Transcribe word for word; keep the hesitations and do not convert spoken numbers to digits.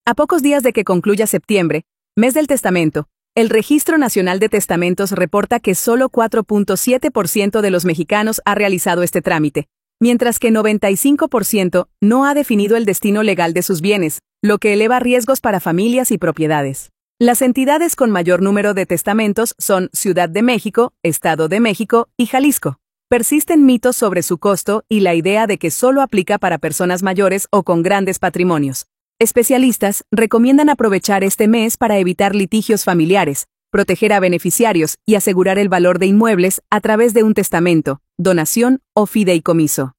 A pocos días de que concluya septiembre, mes del testamento, el Registro Nacional de Testamentos reporta que solo cuatro punto siete por ciento de los mexicanos ha realizado este trámite, mientras que noventa y cinco por ciento no ha definido el destino legal de sus bienes, lo que eleva riesgos para familias y propiedades. Las entidades con mayor número de testamentos son Ciudad de México, Estado de México y Jalisco. Persisten mitos sobre su costo y la idea de que solo aplica para personas mayores o con grandes patrimonios. Especialistas recomiendan aprovechar este mes para evitar litigios familiares, proteger a beneficiarios y asegurar el valor de inmuebles a través de un testamento, donación o fideicomiso.